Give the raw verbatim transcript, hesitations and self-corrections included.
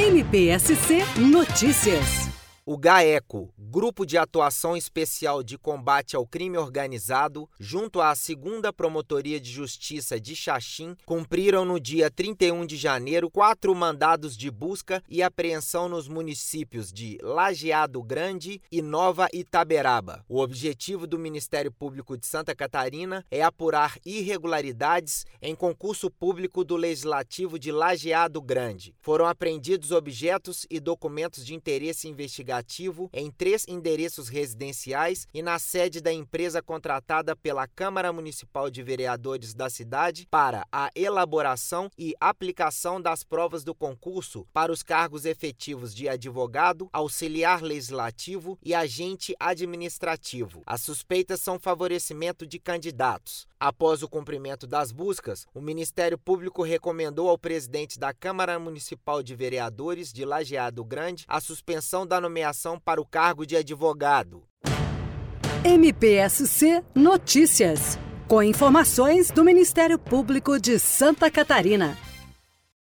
M P S C Notícias. O GAECO, Grupo de Atuação Especial de Combate ao Crime Organizado, junto à segunda Promotoria de Justiça de Xaxim, cumpriram no dia trinta e um de janeiro quatro mandados de busca e apreensão nos municípios de Lajeado Grande e Nova Itaberaba. O objetivo do Ministério Público de Santa Catarina é apurar irregularidades em concurso público do Legislativo de Lajeado Grande. Foram apreendidos objetos e documentos de interesse investigativo em três endereços residenciais e na sede da empresa contratada pela Câmara Municipal de Vereadores da cidade para a elaboração e aplicação das provas do concurso para os cargos efetivos de advogado, auxiliar legislativo e agente administrativo. As suspeitas são favorecimento de candidatos. Após o cumprimento das buscas, o Ministério Público recomendou ao presidente da Câmara Municipal de Vereadores de Lajeado Grande a suspensão da nomeação para o cargo de advogado. M P S C Notícias, com informações do Ministério Público de Santa Catarina.